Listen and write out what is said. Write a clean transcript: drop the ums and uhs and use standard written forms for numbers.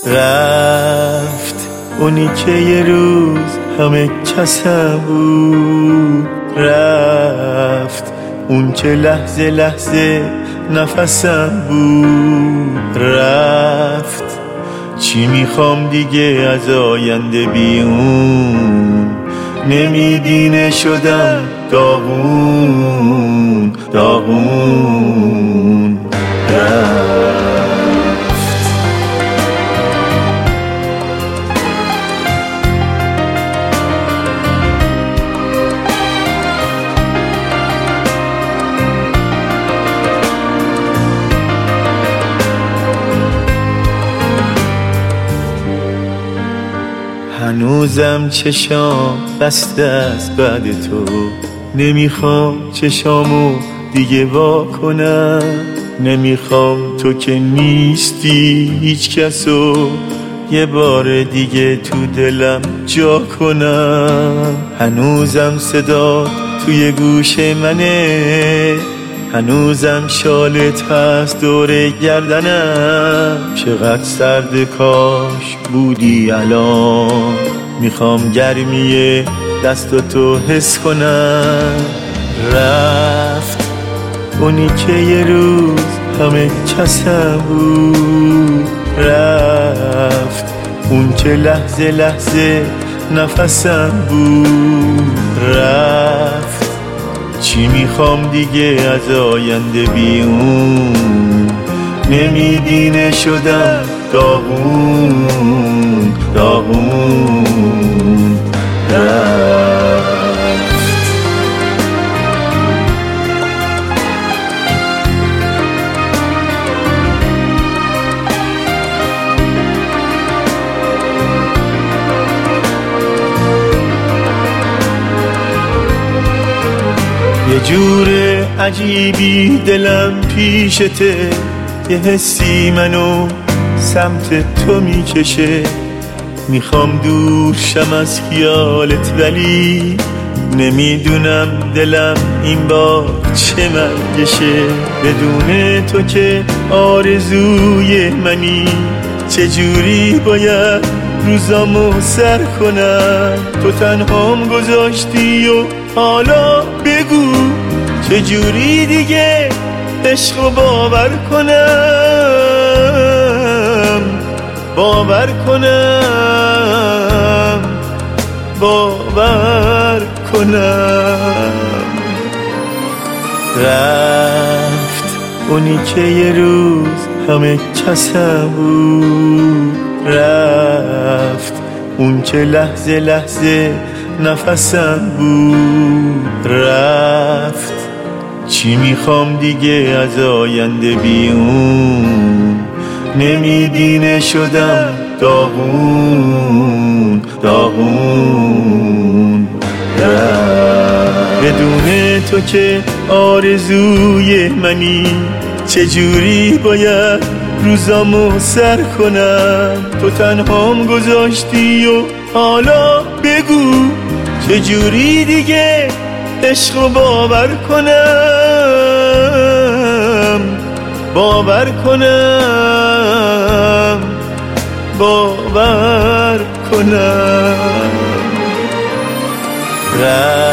رفت اونی که یه روز همه کسم بود، رفت اون که لحظه لحظه نفسم بود، رفت چی میخوام دیگه از آینده بیون، نمیدینه شدم داغون داغون. هنوزم چشام بسته است بعد تو، نمیخوام چشامو دیگه وا کنم، نمیخوام تو که نیستی هیچ کسو یه بار دیگه تو دلم جا کنم. هنوزم صدا توی گوش منه، هنوزم شالت هست دور گردنم، چقدر سرد کاش بودی الان، میخوام گرمی دستاتو حس کنم. رفت اونی که یه روز همه کسم بود، رفت اون که لحظه لحظه نفسم بود، رفت چی میخوام دیگه از آینده بیون، نمیدینه شدم داغون داغون. یه جور عجیبی دلم پیشته، یه حسی منو سمت تو میکشه، میخوام دور شم از خیالت ولی نمیدونم دلم این بار چه مرگشه، بدون تو که آرزوی منی، چجوری باید روزامو سر کنم، تو تنهام گذاشتی و حالا بگو چجوری دیگه عشقو باور کنم، باور کنم، باور کنم. رفت اونی که یه روز همه کسم بود، رفت اون که لحظه لحظه نفسم بود، رفت چی میخوام دیگه از آینده بیون، نمیدینه شدم داغون داغون. بدون تو که آرزوی منی، چجوری باید روزامو سر کنم، تو تنهام گذاشتی و حالا بگو چجوری دیگه عشقو باور کنم، باور کنم، باور کنم.